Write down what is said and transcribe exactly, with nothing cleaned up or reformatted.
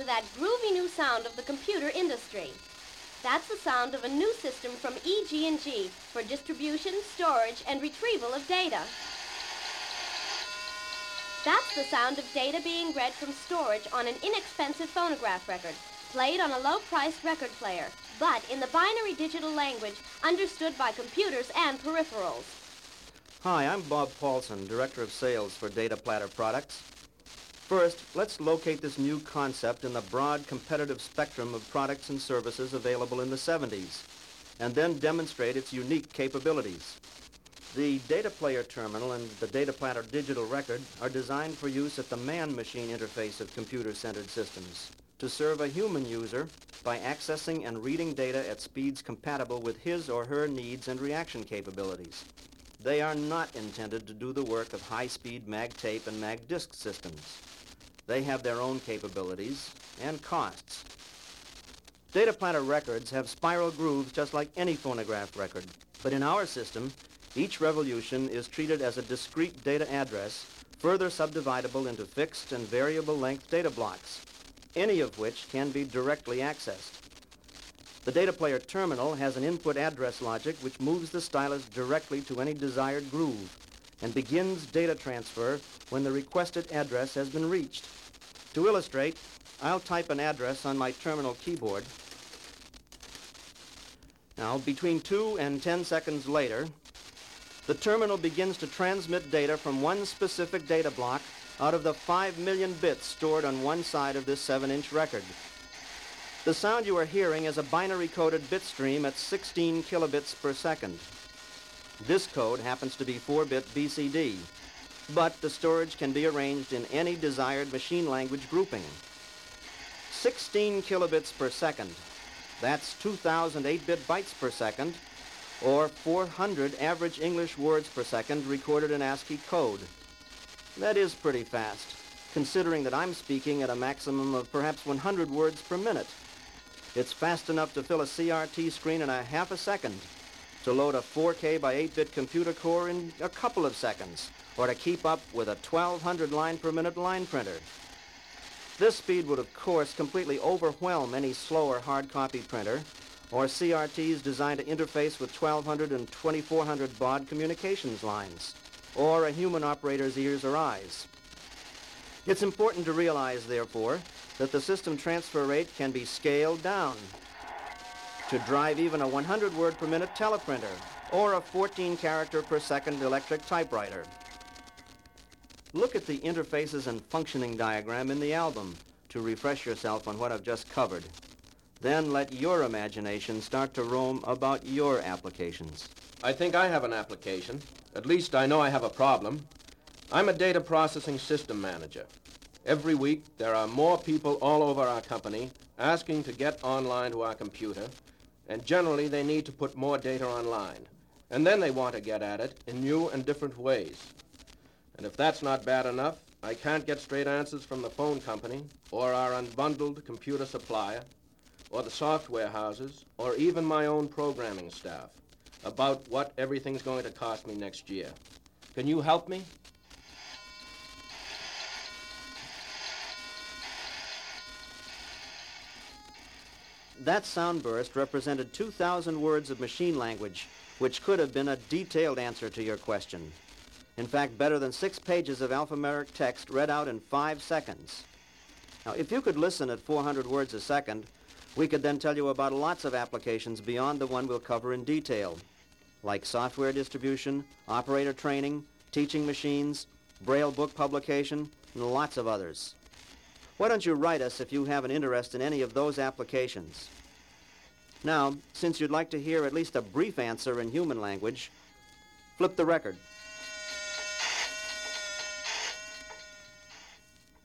that groovy new sound of the computer industry. That's the sound of a new system from E G and G for distribution, storage, and retrieval of data. That's the sound of data being read from storage on an inexpensive phonograph record, played on a low-priced record player, but in the binary digital language understood by computers and peripherals. Hi, I'm Bob Paulson, Director of Sales for Data Platter Products. First, let's locate this new concept in the broad competitive spectrum of products and services available in the seventies, and then demonstrate its unique capabilities. The Data Player Terminal and the Data Platter Digital Record are designed for use at the man-machine interface of computer-centered systems to serve a human user by accessing and reading data at speeds compatible with his or her needs and reaction capabilities. They are not intended to do the work of high-speed mag tape and mag disc systems. They have their own capabilities and costs. Data Platter records have spiral grooves just like any phonograph record, but in our system, each revolution is treated as a discrete data address, further subdividable into fixed and variable length data blocks, any of which can be directly accessed. The Data Player Terminal has an input address logic which moves the stylus directly to any desired groove and begins data transfer when the requested address has been reached. To illustrate, I'll type an address on my terminal keyboard. Now, between two and ten seconds later, the terminal begins to transmit data from one specific data block out of the five million bits stored on one side of this seven-inch record. The sound you are hearing is a binary-coded bit stream at sixteen kilobits per second. This code happens to be four-bit B C D, but the storage can be arranged in any desired machine language grouping. sixteen kilobits per second, that's two thousand eight-bit bytes per second, or four hundred average English words per second recorded in ASCII code. That is pretty fast, considering that I'm speaking at a maximum of perhaps one hundred words per minute. It's fast enough to fill a C R T screen in a half a second, to load a four K by eight-bit computer core in a couple of seconds, or to keep up with a twelve hundred line per minute line printer. This speed would, of course, completely overwhelm any slower hard copy printer, or C R Ts designed to interface with twelve hundred and twenty-four hundred baud communications lines, or a human operator's ears or eyes. It's important to realize, therefore, that the system transfer rate can be scaled down to drive even a one hundred word per minute teleprinter or a fourteen character per second electric typewriter. Look at the interfaces and functioning diagram in the album to refresh yourself on what I've just covered. Then let your imagination start to roam about your applications. I think I have an application. At least I know I have a problem. I'm a data processing system manager. Every week, there are more people all over our company asking to get online to our computer, and generally they need to put more data online. And then they want to get at it in new and different ways. And if that's not bad enough, I can't get straight answers from the phone company, or our unbundled computer supplier, or the software houses, or even my own programming staff about what everything's going to cost me next year. Can you help me? That sound burst represented two thousand words of machine language, which could have been a detailed answer to your question. In fact, better than six pages of alphanumeric text read out in five seconds. Now, if you could listen at four hundred words a second, we could then tell you about lots of applications beyond the one we'll cover in detail, like software distribution, operator training, teaching machines, Braille book publication, and lots of others. Why don't you write us if you have an interest in any of those applications? Now, since you'd like to hear at least a brief answer in human language, flip the record.